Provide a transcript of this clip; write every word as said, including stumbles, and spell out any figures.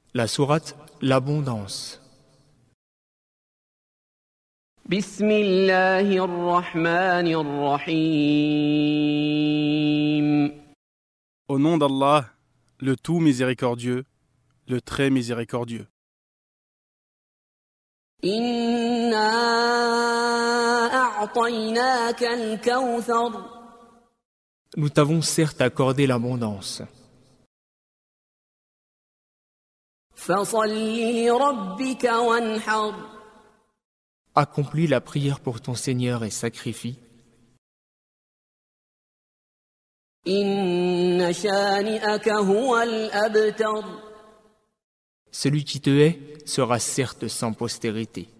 La sourate L'abondance. بسم الله الرحمن الرحيم. Au nom d'Allah, le tout miséricordieux, le très miséricordieux. إنا أعطيناك الكوثر. Nous t'avons certes accordé l'abondance. فصل لربك وانحر. Accomplis la prière pour ton Seigneur et sacrifie. إن شانئك هو الأبتر. Celui qui te hait sera certes sans postérité.